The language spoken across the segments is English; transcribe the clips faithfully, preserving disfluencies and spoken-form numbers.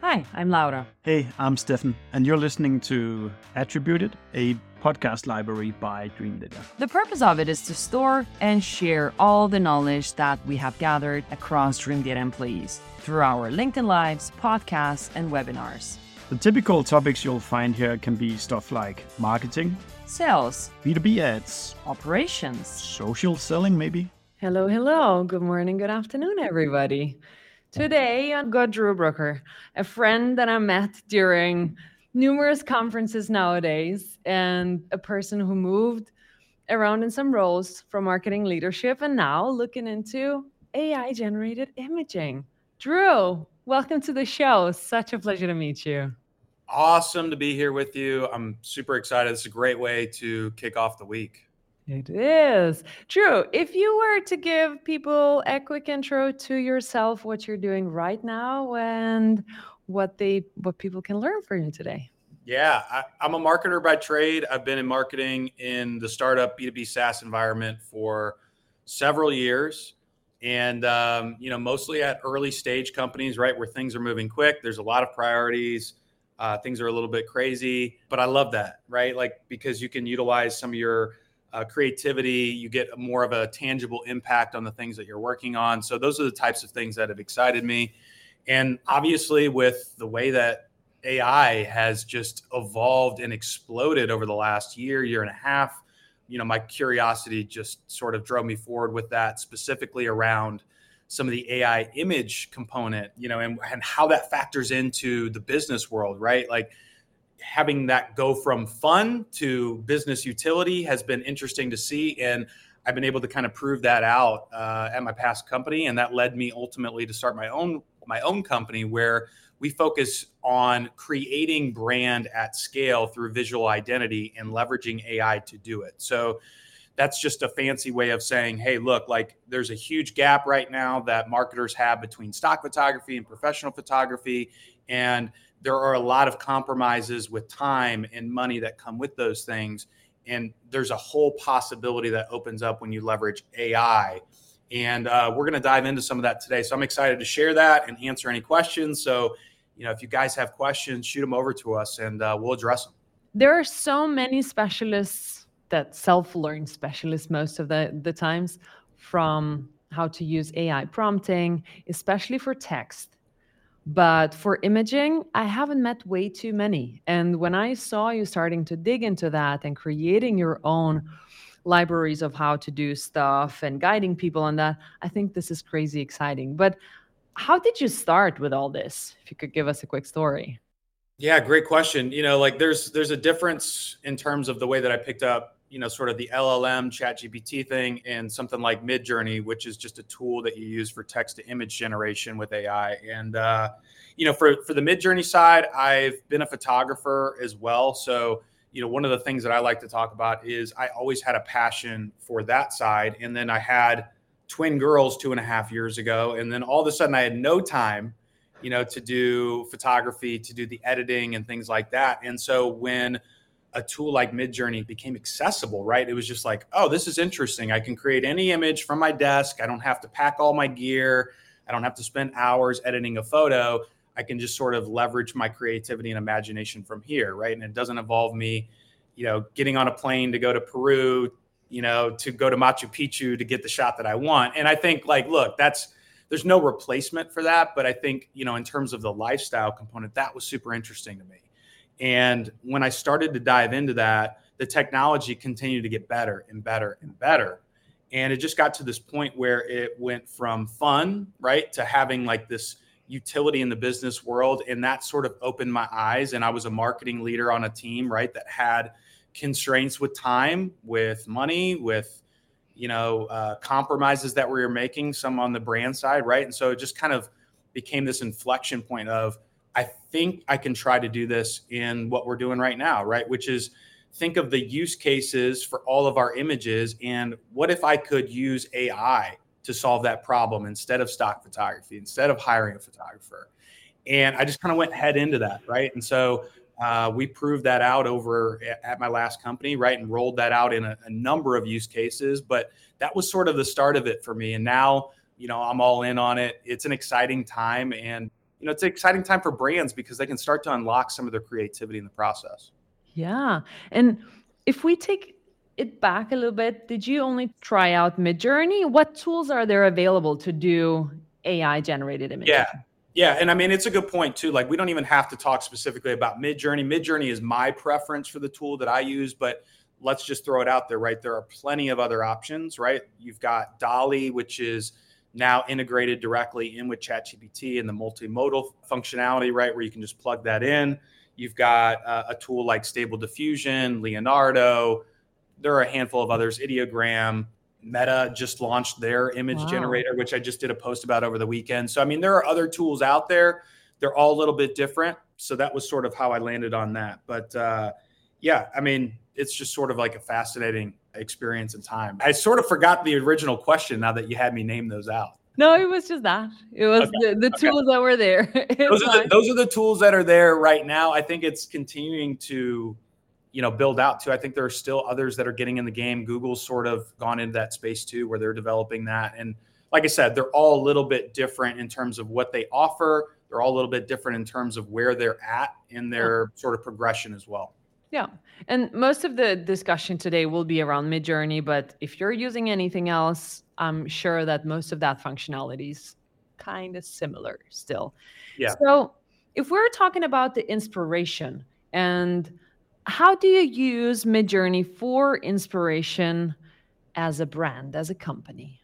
Hi, I'm Laura. Hey, I'm Stefan, and you're listening to Attributed, a podcast library by Dreamdata. The purpose of it is to store and share all the knowledge that we have gathered across Dreamdata employees through our LinkedIn Lives, podcasts, and webinars. The typical topics you'll find here can be stuff like marketing, sales, B two B ads, operations, social selling maybe. Hello, hello. Good morning, good afternoon, everybody. Today, I've got Drew Brooker, a friend that I met during numerous conferences nowadays, and a person who moved around in some roles from marketing leadership and now looking into A I-generated imaging. Drew, welcome to the show. Such a pleasure to meet you. Awesome to be here with you. I'm super excited. It's a great way to kick off the week. It is. Drew, if you were to give people a quick intro to yourself, what you're doing right now, and what they what people can learn from you today. Yeah, I, I'm a marketer by trade. I've been in marketing in the startup B two B SaaS environment for several years. And, um, you know, mostly at early stage companies, right, where things are moving quick. There's a lot of priorities. Uh, things are a little bit crazy. But I love that, right? Like, because you can utilize some of your Uh, creativity, you get more of a tangible impact on the things that you're working on. So those are the types of things that have excited me. And obviously with the way that A I has just evolved and exploded over the last year, year and a half, you know, my curiosity just sort of drove me forward with that, specifically around some of the A I image component, you know, and, and how that factors into the business world, right? Like, having that go from fun to business utility has been interesting to see. And I've been able to kind of prove that out uh, at my past company. And that led me ultimately to start my own, my own company where we focus on creating brand at scale through visual identity and leveraging A I to do it. So that's just a fancy way of saying, hey, look, like there's a huge gap right now that marketers have between stock photography and professional photography. And there are a lot of compromises with time and money that come with those things. And there's a whole possibility that opens up when you leverage A I. And uh, we're going to dive into some of that today. So I'm excited to share that and answer any questions. So, you know, if you guys have questions, shoot them over to us and uh, we'll address them. There are so many specialists that self-learn specialists most of the, the times from how to use A I prompting, especially for text. But for imaging, I haven't met way too many. And when I saw you starting to dig into that and creating your own libraries of how to do stuff and guiding people on that, I think this is crazy exciting. But how did you start with all this? If you could give us a quick story. Yeah, great question. You know, like there's there's a difference in terms of the way that I picked up, you know, sort of the L L M ChatGPT thing and something like Midjourney, which is just a tool that you use for text to image generation with A I. And, uh, you know, for, for the Midjourney side, I've been a photographer as well. So, you know, one of the things that I like to talk about is I always had a passion for that side. And then I had twin girls two and a half years ago. And then all of a sudden I had no time, you know, to do photography, to do the editing and things like that. And so when a tool like Midjourney became accessible, right? It was just like, oh, this is interesting. I can create any image from my desk. I don't have to pack all my gear. I don't have to spend hours editing a photo. I can just sort of leverage my creativity and imagination from here, right? And it doesn't involve me, you know, getting on a plane to go to Peru, you know, to go to Machu Picchu to get the shot that I want. And I think like, look, that's, there's no replacement for that. But I think, you know, in terms of the lifestyle component, that was super interesting to me. And when I started to dive into that, the technology continued to get better and better and better. And it just got to this point where it went from fun, right, to having like this utility in the business world. And that sort of opened my eyes. And I was a marketing leader on a team, right, that had constraints with time, with money, with, you know, uh, compromises that we were making, some on the brand side, right? And so it just kind of became this inflection point of, I think I can try to do this in what we're doing right now, right? Which is think of the use cases for all of our images. And what if I could use A I to solve that problem instead of stock photography, instead of hiring a photographer? And I just kind of went head into that, right? And so uh, we proved that out over at my last company, right? And rolled that out in a, a number of use cases. But that was sort of the start of it for me. And now, you know, I'm all in on it. It's an exciting time. And you know, it's an exciting time for brands because they can start to unlock some of their creativity in the process. Yeah. And if we take it back a little bit, did you only try out Midjourney? What tools are there available to do A I generated images? Yeah. Yeah. And I mean, it's a good point too. Like, we don't even have to talk specifically about Midjourney. Midjourney is my preference for the tool that I use, but let's just throw it out there, right? There are plenty of other options, right? You've got DALL-E, which is now integrated directly in with ChatGPT and the multimodal functionality, right? Where you can just plug that in. You've got uh, a tool like Stable Diffusion, Leonardo. There are a handful of others, Ideogram. Meta just launched their image Wow. generator, which I just did a post about over the weekend. So, I mean, there are other tools out there. They're all a little bit different. So that was sort of how I landed on that. But uh, yeah, I mean, it's just sort of like a fascinating experience and time. I sort of forgot the original question now that you had me name those out. No, it was just that. It was Okay. the, the Okay. tools that were there. Those are, the, those are the tools that are there right now. I think it's continuing to, you know, build out too. I think there are still others that are getting in the game. Google's sort of gone into that space too, where they're developing that. And like I said, they're all a little bit different in terms of what they offer. They're all a little bit different in terms of where they're at in their sort of progression as well. Yeah. And most of the discussion today will be around Midjourney, but if you're using anything else, I'm sure that most of that functionality is kind of similar still. Yeah. So if we're talking about the inspiration, and how do you use Midjourney for inspiration as a brand, as a company?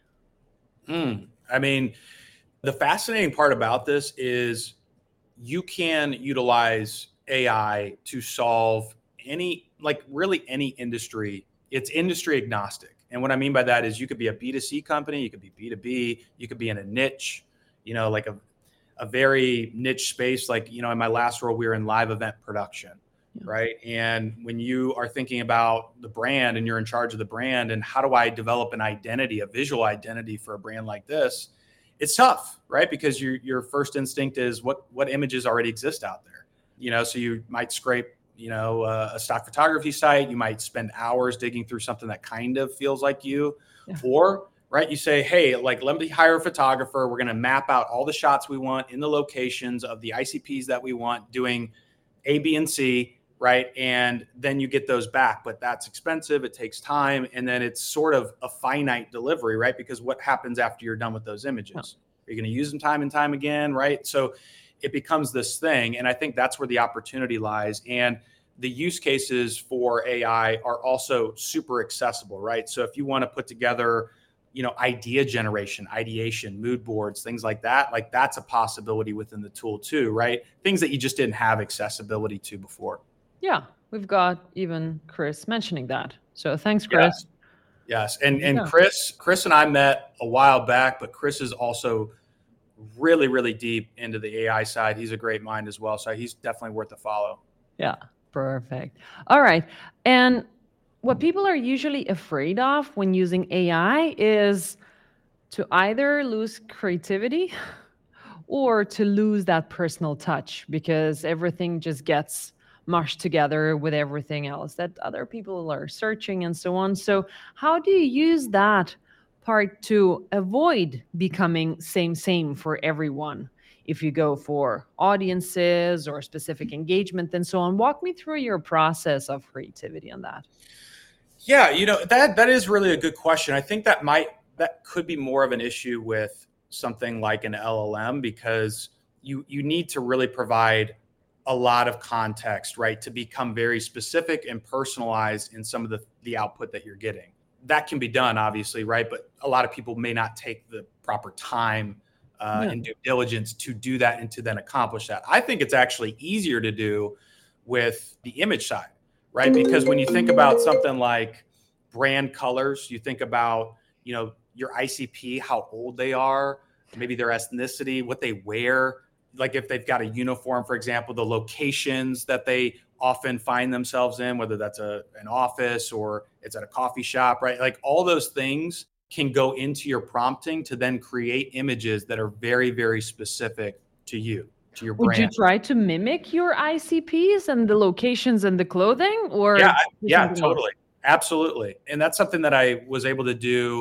Mm, I mean, the fascinating part about this is you can utilize A I to solve any, like really any industry. It's industry agnostic. And what I mean by that is you could be a B two C company, you could be B two B, you could be in a niche, you know, like a, a very niche space. Like, you know, in my last role, we were in live event production, yeah. right? And when you are thinking about the brand and you're in charge of the brand and how do I develop an identity, a visual identity for a brand like this, it's tough, right? Because your your first instinct is what what images already exist out there, you know. So you might scrape, you know, uh, a stock photography site. You might spend hours digging through something that kind of feels like you, yeah. or right, you say, hey, like let me hire a photographer. We're going to map out all the shots we want in the locations of the I C Ps that we want, doing A, B, and C, right? And then you get those back, but that's expensive. It takes time. And then it's sort of a finite delivery, right? Because what happens after you're done with those images? Oh. You're going to use them time and time again, right? So it becomes this thing. And I think that's where the opportunity lies. And the use cases for A I are also super accessible, right? So if you want to put together, you know, idea generation, ideation, mood boards, things like that, like that's a possibility within the tool too, right? Things that you just didn't have accessibility to before. Yeah, we've got even Chris mentioning that. So thanks, Chris. Yes, yes. And and yeah. Chris, Chris and I met a while back, but Chris is also really, really deep into the A I side. He's a great mind as well. So he's definitely worth a follow. Yeah, perfect. All right. And what people are usually afraid of when using A I is to either lose creativity or to lose that personal touch, because everything just gets mushed together with everything else that other people are searching and so on. So how do you use that part to avoid becoming same, same for everyone? If you go for audiences or specific engagement and so on, walk me through your process of creativity on that. Yeah, you know, that that is really a good question. I think that might, that could be more of an issue with something like an L L M, because you you need to really provide a lot of context, right, to become very specific and personalized in some of the, the output that you're getting. That can be done, obviously, right? But a lot of people may not take the proper time uh, yeah. and due diligence to do that and to then accomplish that. I think it's actually easier to do with the image side, right? Because when you think about something like brand colors, you think about, you know, your I C P, how old they are, maybe their ethnicity, what they wear. Like if they've got a uniform, for example, the locations that they often find themselves in, whether that's a an office or it's at a coffee shop, right? Like all those things can go into your prompting to then create images that are very, very specific to you, to your brand. Would you try to mimic your I C Ps and the locations and the clothing? Or yeah, yeah, totally. Else? Absolutely. And that's something that I was able to do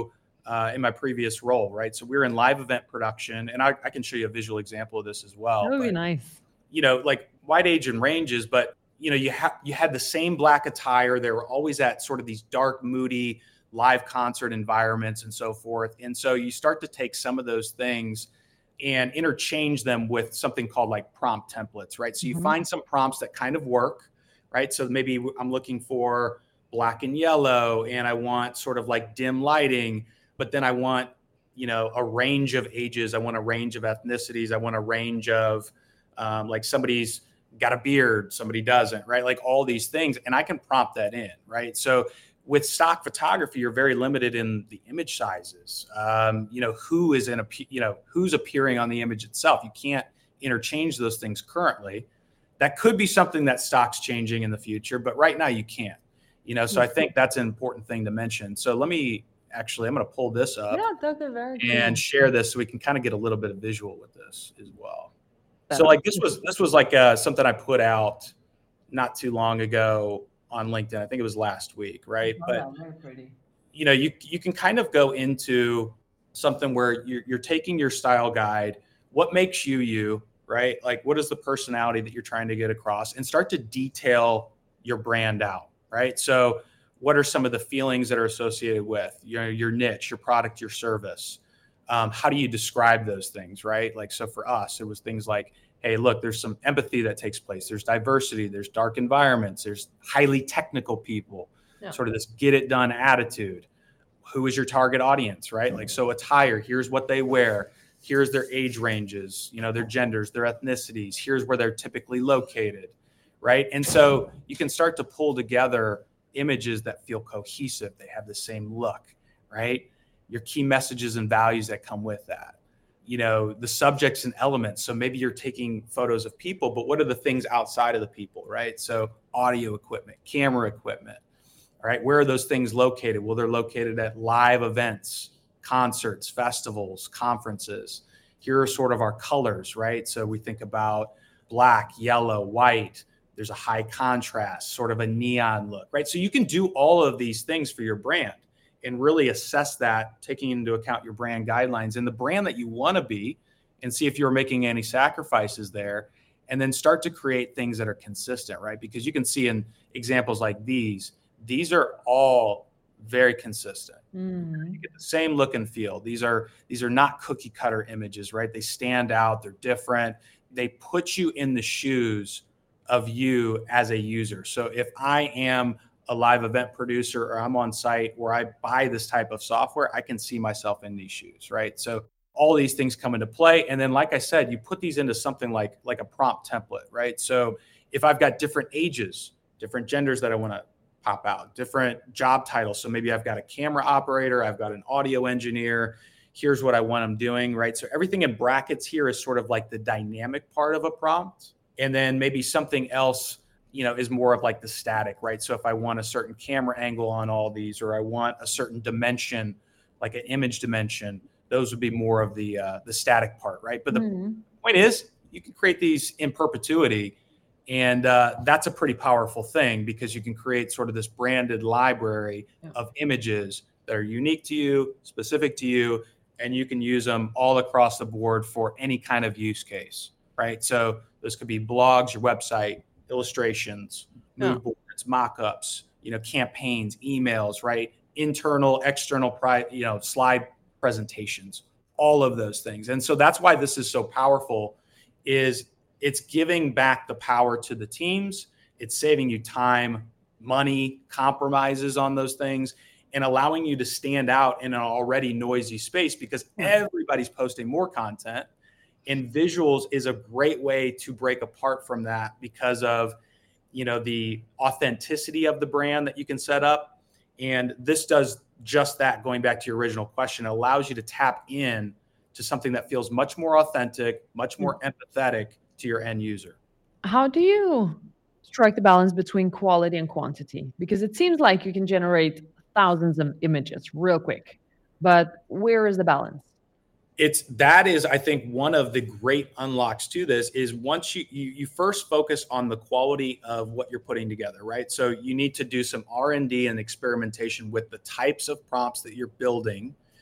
uh, in my previous role, right? So we were in live event production, and I, I can show you a visual example of this as well. That would but, be nice. You know, like wide age and ranges, but you know, you had you had the same black attire. They were always at sort of these dark, moody live concert environments and so forth. And so you start to take some of those things and interchange them with something called like prompt templates, right? So you mm-hmm. find some prompts that kind of work, right? So maybe I'm looking for black and yellow, and I want sort of like dim lighting, but then I want, you know, a range of ages. I want a range of ethnicities. I want a range of um, like somebody's got a beard, somebody doesn't, right? Like all these things, and I can prompt that in, right? So with stock photography, you're very limited in the image sizes. Um, you know, who is in a, you know, who's appearing on the image itself. You can't interchange those things currently. That could be something that stock's changing in the future, but right now you can't. You know, so I think that's an important thing to mention. So let me actually, I'm going to pull this up yeah, that's a very and cool. share this so we can kind of get a little bit of visual with this as well. That's so like this was this was like uh, something I put out not too long ago on LinkedIn. I think it was last week, right? Oh, but very pretty. You know, you you can kind of go into something where you're, you're taking your style guide, what makes you you, right? Like what is the personality that you're trying to get across, and start to detail your brand out. Right. So what are some of the feelings that are associated with your, your niche, your product, your service? Um, how do you describe those things? Right. Like, so for us, it was things like, hey, look, there's some empathy that takes place. There's diversity. There's dark environments. There's highly technical people, yeah. sort of this get it done attitude. Who is your target audience? Right. Like, so attire, here's what they wear. Here's their age ranges, you know, their genders, their ethnicities. Here's where they're typically located. Right. And so you can start to pull together images that feel cohesive. They have the same look, right? Your key messages and values that come with that, you know, the subjects and elements. So maybe you're taking photos of people, but what are the things outside of the people, right? So audio equipment, camera equipment, all right? Where are those things located? Well, they're located at live events, concerts, festivals, conferences. Here are sort of our colors, right? So we think about black, yellow, white. There's a high contrast, sort of a neon look, right? So you can do all of these things for your brand and really assess that, taking into account your brand guidelines and the brand that you want to be, and see if you're making any sacrifices there, and then start to create things that are consistent, right? Because you can see in examples like these, these are all very consistent. Mm. You get the same look and feel. These are, these are not cookie cutter images, right? They stand out, they're different. They put you in the shoes of you as a user. So if I am a live event producer, or I'm on site where I buy this type of software, I can see myself in these shoes, right? So all these things come into play. And then, like I said, you put these into something like, like a prompt template, right? So if I've got different ages, different genders that I want to pop out, different job titles. So maybe I've got a camera operator, I've got an audio engineer, here's what I want them doing, right? So everything in brackets here is sort of like the dynamic part of a prompt. And then maybe something else, you know, is more of like the static, right? So if I want a certain camera angle on all these, or I want a certain dimension, like an image dimension, those would be more of the uh, the static part, right? But the mm-hmm. point is, you can create these in perpetuity, and uh, that's a pretty powerful thing, because you can create sort of this branded library yeah. of images that are unique to you, specific to you, and you can use them all across the board for any kind of use case, right? So those could be blogs, your website, illustrations, mood yeah. boards, mock-ups, you know, campaigns, emails, right? Internal, external, pri- you know, slide presentations, all of those things. And so that's why this is so powerful, is it's giving back the power to the teams. It's saving you time, money, compromises on those things, and allowing you to stand out in an already noisy space, because everybody's posting more content. And visuals is a great way to break apart from that, because of, you know, the authenticity of the brand that you can set up. And this does just that. Going back to your original question, it allows you to tap in to something that feels much more authentic, much more empathetic to your end user. How do you strike the balance between quality and quantity? Because it seems like you can generate thousands of images real quick, but where is the balance? It's that is, I think, one of the great unlocks to this is once you, you you first focus on the quality of what you're putting together, right? So you need to do some R and D and experimentation with the types of prompts that you're building,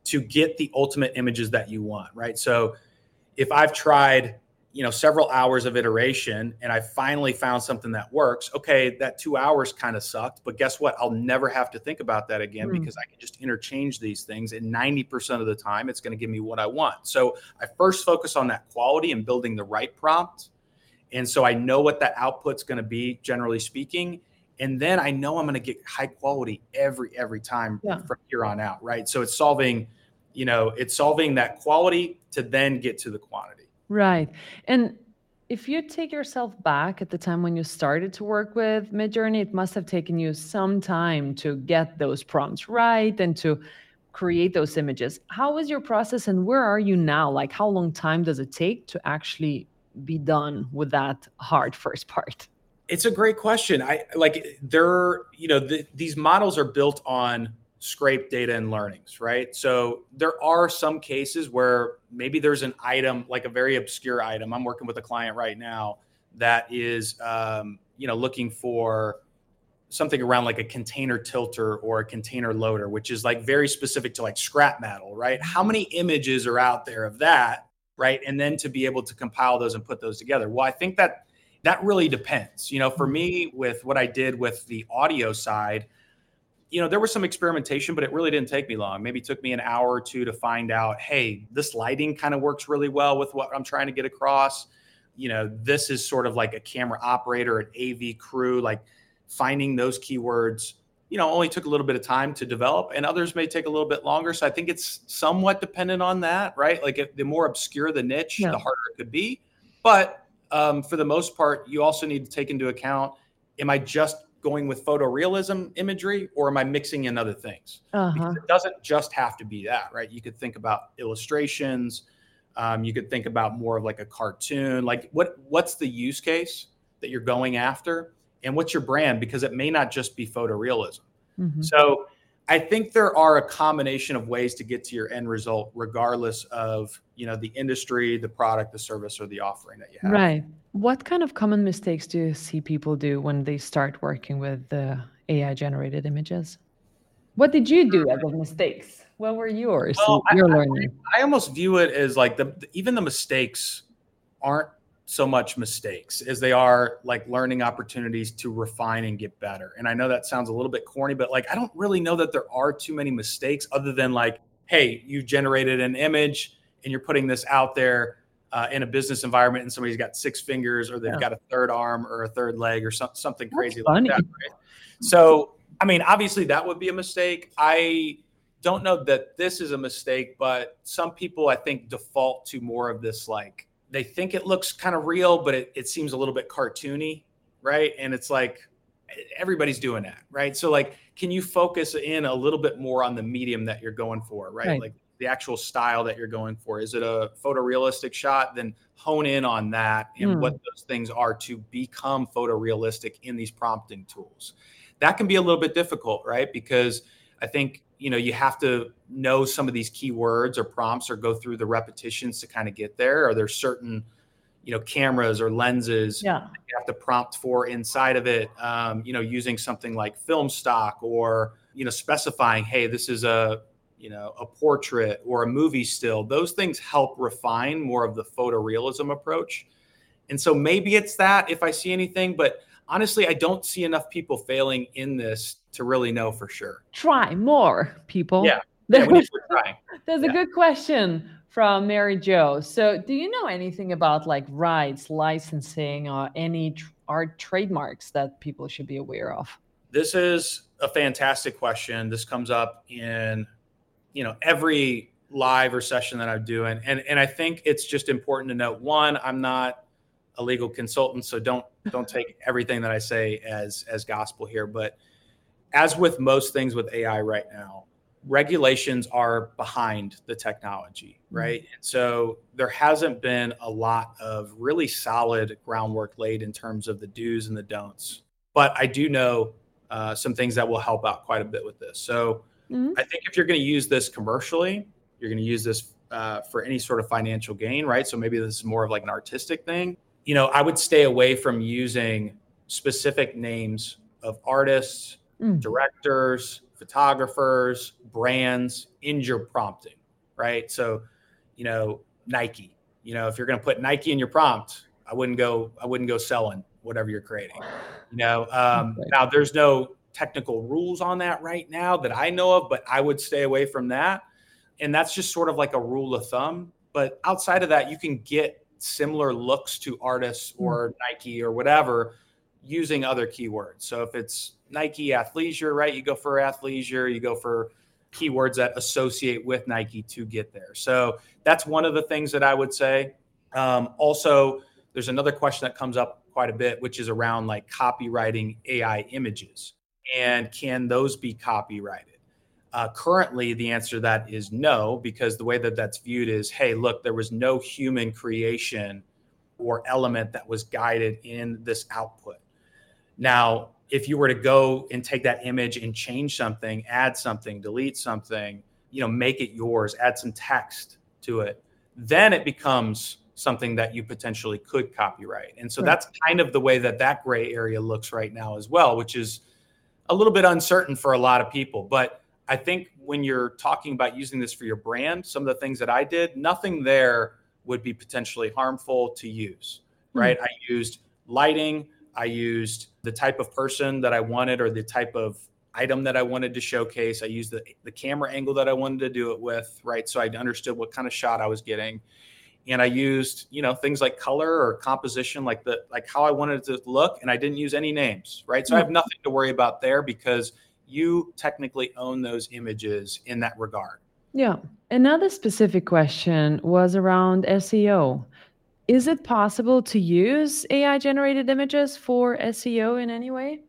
to get the ultimate images that you want, right? So if I've tried, you know, several hours of iteration and I finally found something that works, okay, that two hours kind of sucked, but guess what? I'll never have to think about that again, Mm. because I can just interchange these things, and ninety percent of the time it's going to give me what I want. So I first focus on that quality and building the right prompt. And so I know what that output's going to be, generally speaking. And then I know I'm going to get high quality every, every time Yeah. from here on out, right? So it's solving, you know, it's solving that quality to then get to the quantity. Right. And if you take yourself back at the time when you started to work with Midjourney, it must have taken you some time to get those prompts right and to create those images. How was your process and where are you now? Like, how long time does it take to actually be done with that hard first part? It's a great question. I like they're, you know, the, these models are built on scrape data and learnings, right? So there are some cases where maybe there's an item, like a very obscure item. I'm working with a client right now that is, um, you know, looking for something around like a container tilter or a container loader, which is like very specific to like scrap metal, right? How many images are out there of that, right? And then to be able to compile those and put those together. Well, I think that that really depends. You know, for me, with what I did with the audio side, you know, there was some experimentation, but it really didn't take me long. Maybe it took me an hour or two to find out, hey, this lighting kind of works really well with what I'm trying to get across. You know, this is sort of like a camera operator, an A V crew, like finding those keywords, you know, only took a little bit of time to develop, and others may take a little bit longer. So I think it's somewhat dependent on that, right? Like if the more obscure the niche, Yeah. the harder it could be. But um, for the most part, you also need to take into account, am I just going with photorealism imagery or am I mixing in other things? Uh-huh. Because it doesn't just have to be that, right? You could think about illustrations. Um, you could think about more of like a cartoon. Like what what's the use case that you're going after? And what's your brand? Because it may not just be photorealism. Mhm. So I think there are a combination of ways to get to your end result, regardless of, you know, the industry, the product, the service, or the offering that you have. Right. What kind of common mistakes do you see people do when they start working with the A I generated images? What did you do as of mistakes? What were yours? Well, I- Your I- learning. I almost view it as like the the- even the mistakes aren't so much mistakes as they are like learning opportunities to refine and get better. And I know that sounds a little bit corny, but like I don't really know that there are too many mistakes other than like, hey, you generated an image and you're putting this out there uh, in a business environment, and somebody's got six fingers or they've Yeah. got a third arm or a third leg or some, something That's crazy funny. like that. Right? So, I mean, obviously that would be a mistake. I don't know that this is a mistake, but some people I think default to more of this, like they think it looks kind of real, but it, it seems a little bit cartoony, right? And it's like everybody's doing that, right? So like, can you focus in a little bit more on the medium that you're going for, right? Right. Like the actual style that you're going for. Is it a photorealistic shot? Then hone in on that and Hmm. what those things are to become photorealistic in these prompting tools. That can be a little bit difficult, right? Because I think, you know, you have to know some of these keywords or prompts or go through the repetitions to kind of get there. Or there's certain, you know, cameras or lenses Yeah. you have to prompt for inside of it, um, you know, using something like film stock or, you know, specifying, hey, this is a, you know, a portrait or a movie still. Those things help refine more of the photorealism approach. And so maybe it's that if I see anything, but honestly, I don't see enough people failing in this to really know for sure. Try more, people. Yeah. Yeah, we need to try. There's Yeah. a good question from Mary Jo. So, do you know anything about like rights, licensing, or any tr- art trademarks that people should be aware of? This is a fantastic question. This comes up in, you know, every live or session that I'm doing. And, and I think it's just important to note, one, I'm not a legal consultant, so don't, don't take everything that I say as, as gospel here. But as with most things with A I right now, regulations are behind the technology, right? Mm-hmm. And so there hasn't been a lot of really solid groundwork laid in terms of the do's and the don'ts. But I do know uh, some things that will help out quite a bit with this. So mm-hmm. I think if you're going to use this commercially, you're going to use this uh, for any sort of financial gain, right? So maybe this is more of like an artistic thing. You know, I would stay away from using specific names of artists, mm-hmm. directors, photographers, brands in your prompting, right? So, you know, Nike, you know, if you're going to put Nike in your prompt, I wouldn't go, I wouldn't go selling whatever you're creating, you know? Um, Okay. Now there's no technical rules on that right now that I know of, but I would stay away from that. And that's just sort of like a rule of thumb. But outside of that, you can get similar looks to artists or mm. Nike or whatever using other keywords. So if it's Nike athleisure, right, you go for athleisure, you go for keywords that associate with Nike to get there. So that's one of the things that I would say. Um, also, there's another question that comes up quite a bit, which is around like copywriting A I images. And can those be copyrighted? Uh, currently, the answer to that is no, because the way that that's viewed is, hey, look, there was no human creation or element that was guided in this output. Now, if you were to go and take that image and change something, add something, delete something, you know, make it yours, add some text to it, then it becomes something that you potentially could copyright. And so right. that's kind of the way that that gray area looks right now as well, which is a little bit uncertain for a lot of people. But I think when you're talking about using this for your brand, some of the things that I did, nothing there would be potentially harmful to use, right? Mm. I used lighting. I used the type of person that I wanted or the type of item that I wanted to showcase. I used the, the camera angle that I wanted to do it with, right? So I understood what kind of shot I was getting. And I used, you know, things like color or composition, like the like how I wanted it to look. And I didn't use any names, right? So mm. I have nothing to worry about there because you technically own those images in that regard. Yeah. Another specific question was around S E O. Is it possible to use A I generated images for S E O in any way?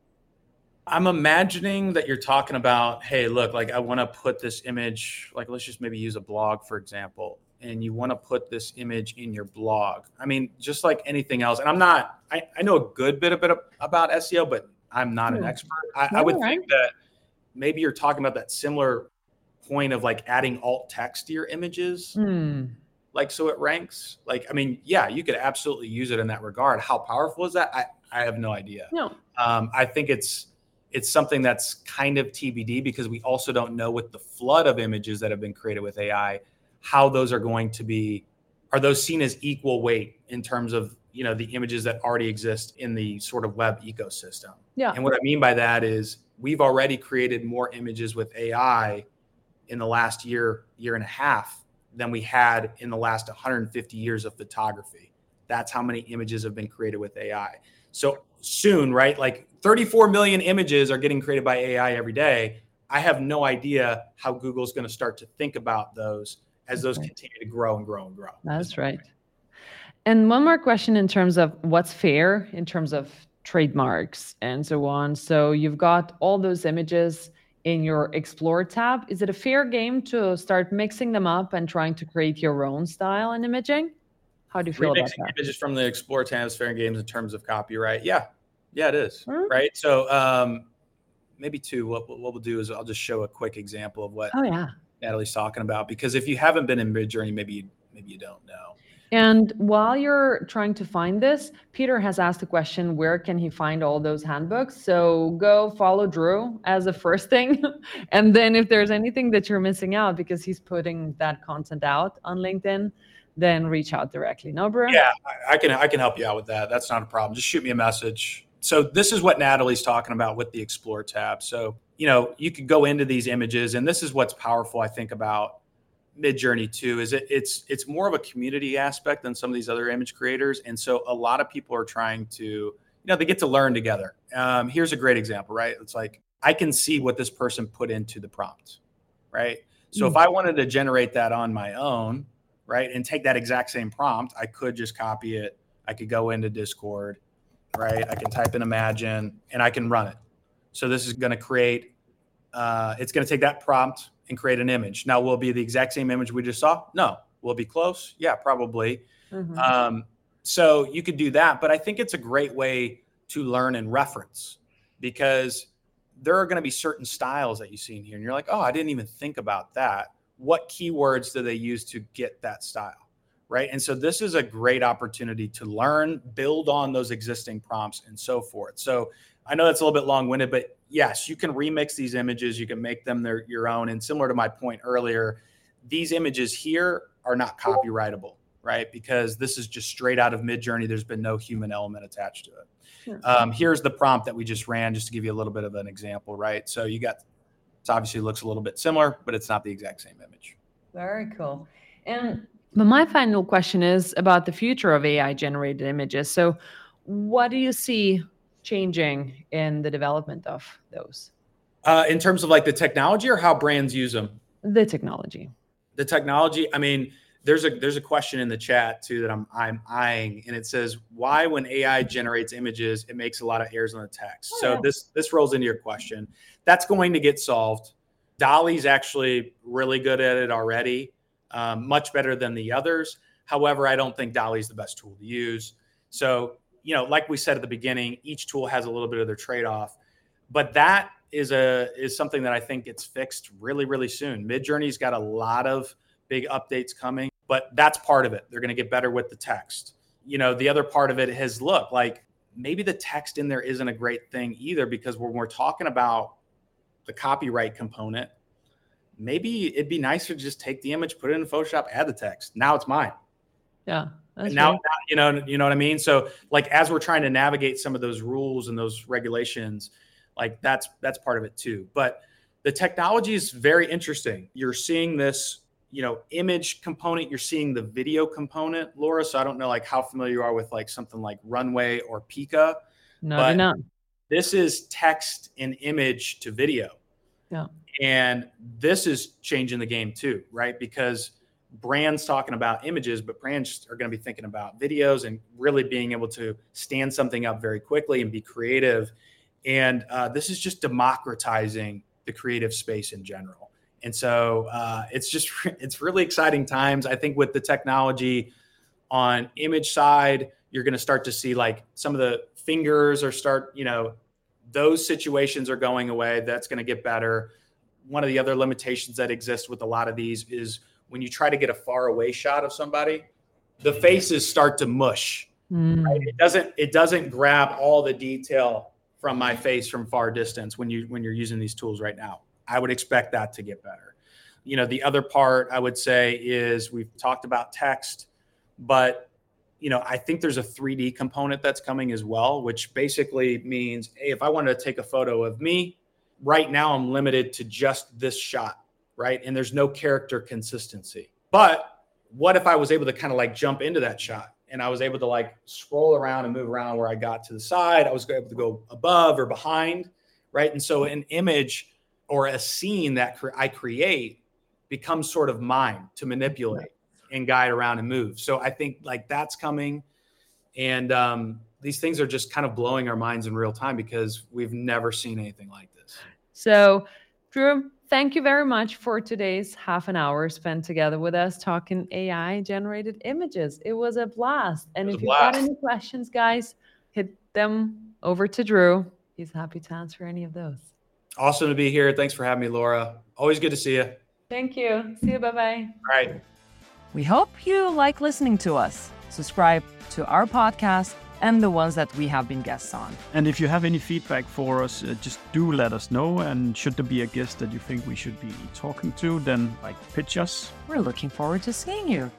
I'm imagining that you're talking about, hey, look, like I want to put this image, like let's just maybe use a blog, for example, and you want to put this image in your blog. I mean, just like anything else. And I'm not, I, I know a good bit, a bit about S E O, but I'm not an expert. I, I would think that maybe you're talking about that similar point of like adding alt text to your images. Hmm. Like, so it ranks. Like, I mean, yeah, you could absolutely use it in that regard. How powerful is that? I, I have no idea. No. Um, I think it's it's something that's kind of T B D because we also don't know with the flood of images that have been created with A I, how those are going to be, are those seen as equal weight in terms of, you know, the images that already exist in the sort of web ecosystem. Yeah. And what I mean by that is we've already created more images with A I in the last year, year and a half than we had in the last one hundred fifty years of photography. That's how many images have been created with A I. So soon, right? Like thirty-four million images are getting created by A I every day. I have no idea how Google's going to start to think about those as those continue to grow and grow and grow. That's right. And one more question in terms of what's fair in terms of trademarks and so on. So you've got all those images in your Explore tab. Is it a fair game to start mixing them up and trying to create your own style and imaging? How do you feel Remixing about that? Images from the Explore tab is fair games in terms of copyright. Yeah, yeah, it is. Hmm? Right. So um, maybe two. What, what we'll do is I'll just show a quick example of what oh, yeah. Natalie's talking about, because if you haven't been in Midjourney, maybe you, maybe you don't know. And while you're trying to find this, Peter has asked a question, where can he find all those handbooks? So go follow Drew as a first thing. And then if there's anything that you're missing out because he's putting that content out on LinkedIn, then reach out directly. No, Drew? Yeah, I, I can I can help you out with that. That's not a problem. Just shoot me a message. So this is what Natalie's talking about with the Explore tab. So, you know, you could go into these images, and this is what's powerful, I think, about Midjourney too, is it it's it's more of a community aspect than some of these other image creators. And so a lot of people are trying to, you know, they get to learn together. Um, here's a great example, right? It's like, I can see what this person put into the prompt, right? So mm-hmm. if I wanted to generate that on my own, right, and take that exact same prompt, I could just copy it. I could go into Discord, right? I can type in Imagine and I can run it. So this is going to create, uh, it's going to take that prompt and create an image. Now, will it be the exact same image we just saw? No. Will it be close? Yeah, probably. Mm-hmm. Um, so you could do that, but I think it's a great way to learn and reference, because there are going to be certain styles that you see in here and you're like, oh, I didn't even think about that. What keywords do they use to get that style, right? And so this is a great opportunity to learn, build on those existing prompts and so forth. So I know that's a little bit long-winded, but yes, you can remix these images. You can make them their, your own. And similar to my point earlier, these images here are not copyrightable, right? Because this is just straight out of Midjourney. There's been no human element attached to it. Sure. Um, here's the prompt that we just ran, just to give you a little bit of an example, right? So you got, it obviously looks a little bit similar, but it's not the exact same image. Very cool. And but my final question is about the future of A I-generated images. So what do you see changing in the development of those? Uh, in terms of like the technology or how brands use them? The technology. The technology, I mean, there's a there's a question in the chat too that I'm I'm eyeing, and it says, why when A I generates images, it makes a lot of errors on the text. Oh, so yeah. this this rolls into your question. That's going to get solved. DALL-E's actually really good at it already, um, much better than the others. However, I don't think DALL-E's the best tool to use. So, you know, like we said at the beginning, each tool has a little bit of their trade-off, but that is a is something that I think gets fixed really, really soon. Midjourney's got a lot of big updates coming, but that's part of it. They're going to get better with the text. You know, the other part of it is, look, like maybe the text in there isn't a great thing either, because when we're talking about the copyright component, maybe it'd be nicer to just take the image, put it in Photoshop, add the text. Now it's mine. Yeah. And now, now, you know, you know what I mean? So like, as we're trying to navigate some of those rules and those regulations, like that's, that's part of it too. But the technology is very interesting. You're seeing this, you know, image component, you're seeing the video component, Laura. So I don't know like how familiar you are with like something like Runway or Pika. No, but not. This is text and image to video. Yeah. And this is changing the game too, right? Because brands talking about images, but brands are going to be thinking about videos and really being able to stand something up very quickly and be creative. And uh, this is just democratizing the creative space in general. And so uh, it's just, it's really exciting times. I think with the technology on image side, you're going to start to see like some of the fingers or start, you know, those situations are going away. That's going to get better. One of the other limitations that exists with a lot of these is when you try to get a far away shot of somebody, the faces start to mush. Mm. Right? It doesn't, it doesn't grab all the detail from my face from far distance when you, when you're using these tools right now. I would expect that to get better. You know, the other part I would say is we've talked about text, but, you know, I think there's a three D component that's coming as well, which basically means, hey, if I wanted to take a photo of me, right now I'm limited to just this shot, right? And there's no character consistency. But what if I was able to kind of like jump into that shot and I was able to like scroll around and move around where I got to the side, I was able to go above or behind, right? And so an image or a scene that cre- I create becomes sort of mine to manipulate and guide around and move. So I think like that's coming. And um, these things are just kind of blowing our minds in real time because we've never seen anything like this. So Drew, thank you very much for today's half an hour spent together with us talking A I generated images. It was a blast. And if you've got any questions, guys, hit them over to Drew. He's happy to answer any of those. Awesome to be here. Thanks for having me, Laura. Always good to see you. Thank you. See you. Bye-bye. All right. We hope you like listening to us. Subscribe to our podcast and the ones that we have been guests on. And if you have any feedback for us, uh, just do let us know. And should there be a guest that you think we should be talking to, then like pitch us. We're looking forward to seeing you.